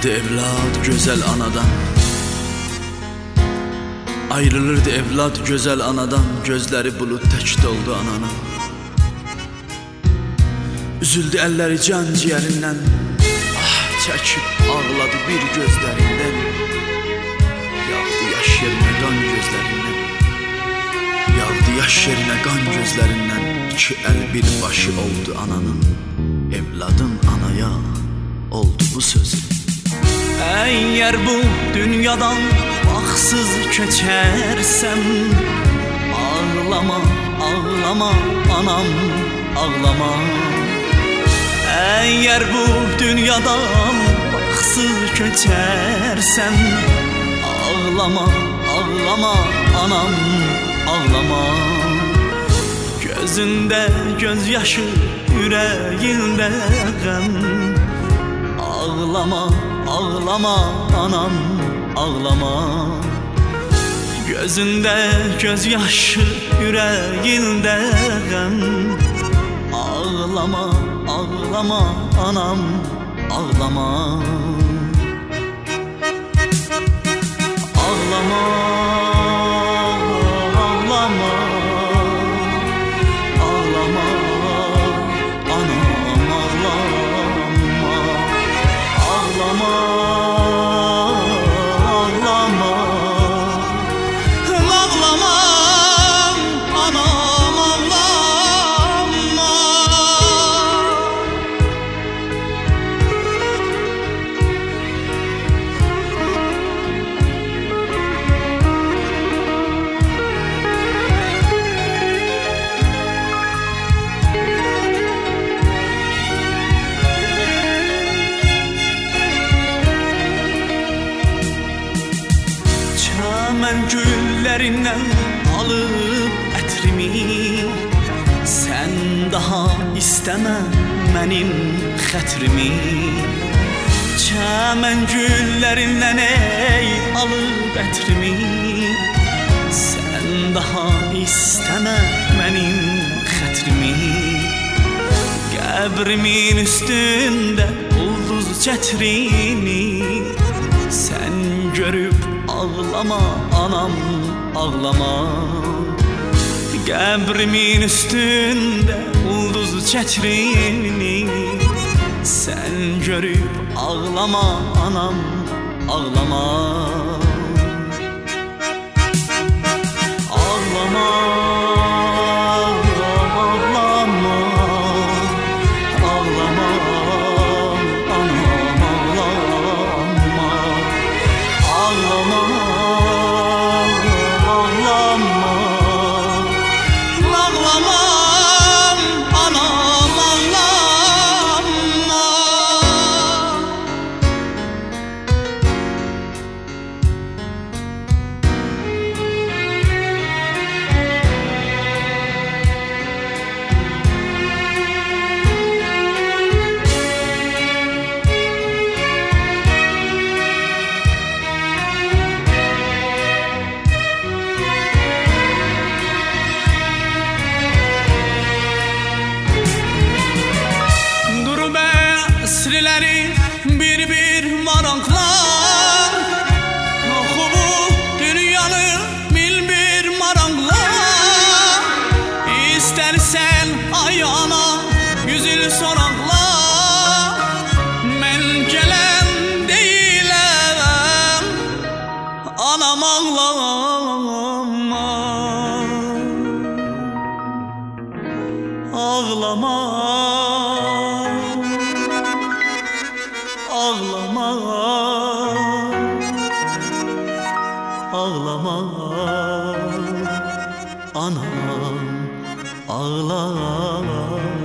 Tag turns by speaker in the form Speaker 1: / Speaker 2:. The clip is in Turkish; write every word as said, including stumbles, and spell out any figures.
Speaker 1: Ayrılırdı evlat güzel anadan. Ayrılırdı evlat güzel anadan. Gözleri bulut tək doldu ananın. Üzüldü əlləri can ciğerinden. Ah çəkib ağladı bir gözlerinden. Yağdı yaş yerinə qan gözlerinden. Yağdı yaş yerinə qan gözlerinden. İki əl bir başı oldu ananın. Evladın anaya oldu bu sözü.
Speaker 2: Eğer bu dünyadan baksız keçersem, ağlama, ağlama anam, ağlama. Eğer bu dünyadan baksız keçersem, ağlama, ağlama anam, ağlama. Gözünde gözyaşı, yüreğinde gəm. Ağlama, ağlama anam, ağlama. Gözünde gözyaşı, yüreğinde gəm. Ağlama, ağlama anam, ağlama. Ağlama, ağlama. Ağlama anam, ağlama. Ağlama, ağlama. Ağlama anam, ağlama. Çəmən güllerinden alıp ətrimi, sen daha isteme mənim xətrimi. Çəmən güllerinden ey alıp ətrimi, sen daha isteme mənim xətrimi. Qəbrimin üstünde ulduz çətrini, sen görüp ağlama anam, ağlama. Qəbrimin üstünde ulduz çətrini, sen görüp ağlama anam, ağlama. Ağlama, ağlama. Ağlama anam, ağlama. Ağlama, ağlama. Ağlama anam, ağlama. Əsriləri bir-bir maraqlar, oxu bu dünyanı bil-bir maraqlar. İstərsən ay ana yüzül soraqlar, mən gələn deyiləm anam, ağlama. Ağlama, ağlama. Ağlama anam, ağlama.